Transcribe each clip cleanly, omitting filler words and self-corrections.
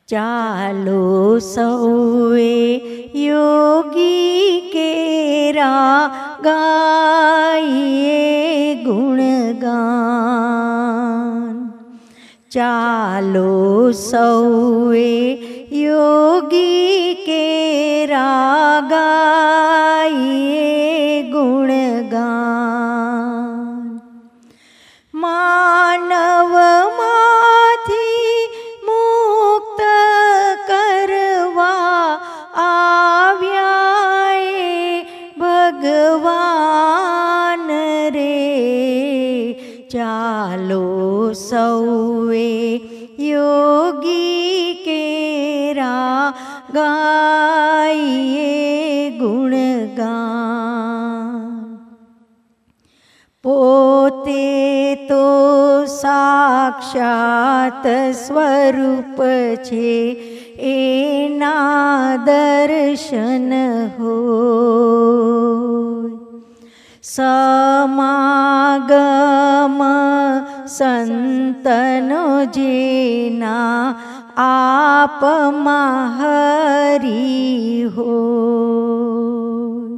ચાલો સૌએ યોગી કેરા ગાઈએ ગુણગાન. ચાલો સૌએ યોગી કેરા ગાઈએ ગુણગાન. માનવમાંથી મુક્ત કરવા આવ્યા ભગવાન રે. ચાલો સૌએ યોગી કેરા ગાઈએ ગુણગાન. પોતે તો સાક્ષાત સ્વરૂપ છે, એના દર્શન હોય. સમાગમ સંતનો જેના આપમાં હરી હોય.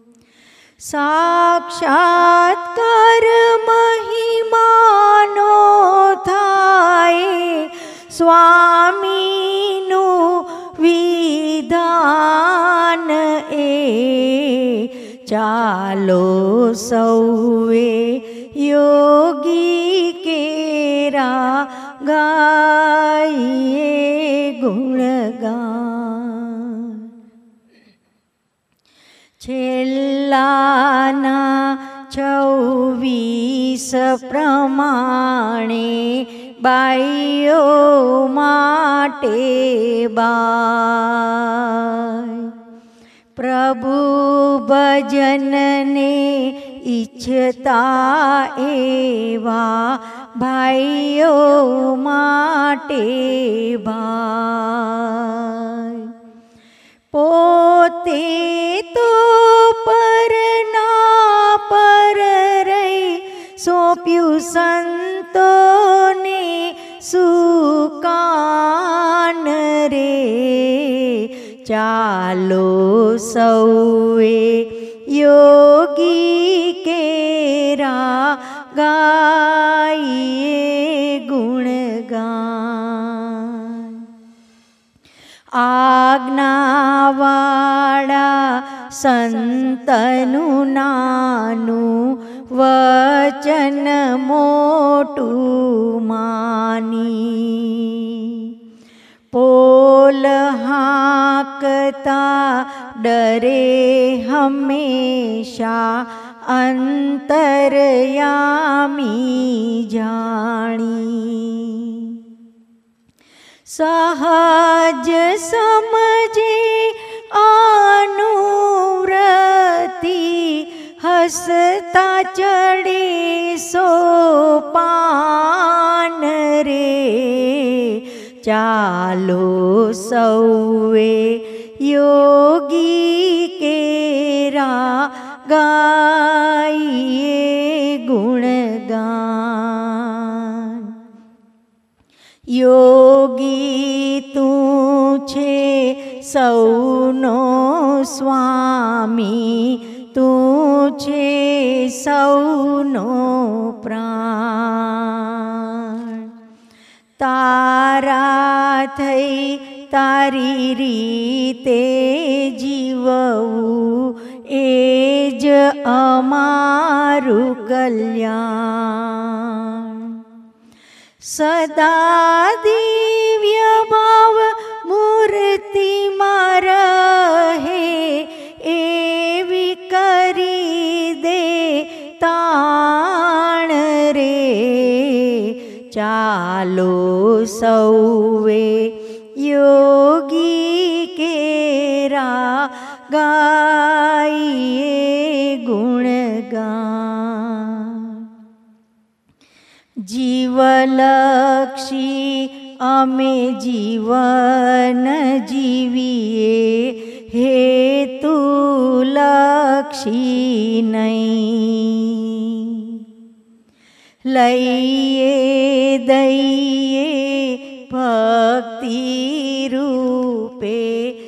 સાક્ષાત્કાર મહિમાનો થાય, સ્વામીનું વિધાન એ. ચાલો સૌએ યોગી કેરા ગાઈએ ગુણગાન. છેલ્લાના 26 પ્રમાણે બાઈઓ માટે બાય. પ્રભુ ભજનને ઈચ્છતા એવા ભાઈઓ માટે ભાઈ. પોતે તો પરના પર રહી સોંપ્યું સંતોને સુકાન રે. ચાલો સૌએ યોગી કેરા ગાઈએ ગુણગાન. આજ્ઞાવાળા સંતનું નાનું વચન મોટું માની. પોલ હાંકતા ડરે હંમેશા અંતરયામી જાણી. સહજ સમજે આનુવ્રતિ હસતા ચડે સોપાન રે. ચાલો સૌએ યોગી કેરા ગાઈએ ગુણગાન. યોગી તું છે સૌનો સ્વામી, તું છે સૌનો પ્રાણ. તારા થઈ તારી રીતે જીવવું એ જ અમારું કલ્યાણ. સદા દિવ્ય ભાવ મૂર્તિમાં રહે એવી કરી દે તાણ રે. ચાલો સૌએ યોગી કેરા ગાઈએ ગુણગાન. જીવલક્ષી અમે જીવન જીવીએ, હેતુલક્ષી નહીં. લઈએ દઈએ ભક્તિ રૂપે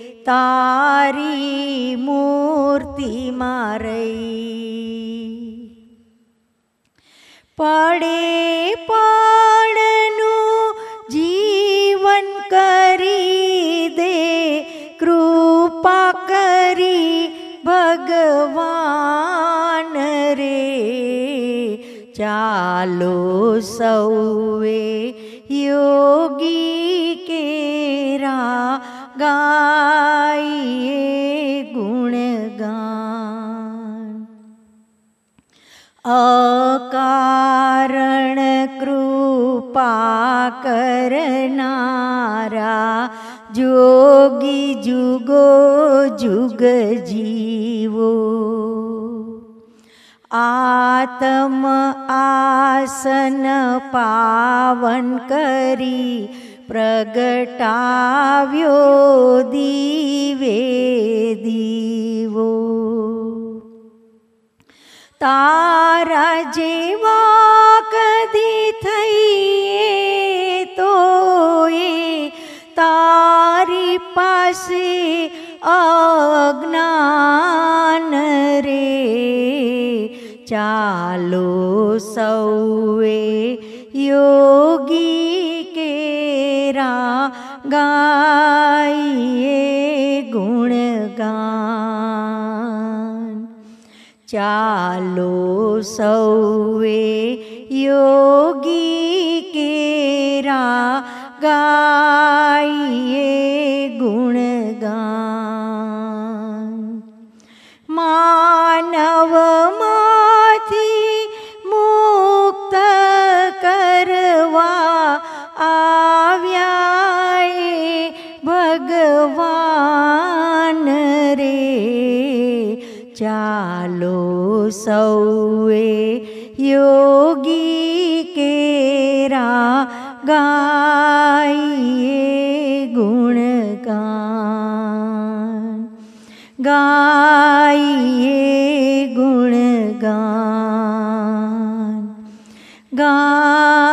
તારી મૂર્તિમાં રહી પડે પડનું જીવન કરી દે કૃપા કરી ભગવાન રે ચાલો સૌએ યોગી કેરા ગાઈએ ગુણગાન અકારણ કૃપા કરનારા જોગી જુગો જુગ જીવો આત્મ આસન પાવન કરી પ્રગટાવ્યો દીવે દીવો તારા જેવા કદી થઈએ તો એ તારી પાસે અજ્ઞાન રે ચાલો સૌએ યોગી કેરા ગાઈએ ગુણગાન ચાલો સૌએ યોગી કેરા ગાઈએ ગુણગાન માનવમાંથી મુક્ત કરવા આવ્યા એ ભગવાન રે ચાલો સૌએ યોગી કેરા ગાઈએ ગુણગાન ગાઈએ ગુણગાન ગાઈએ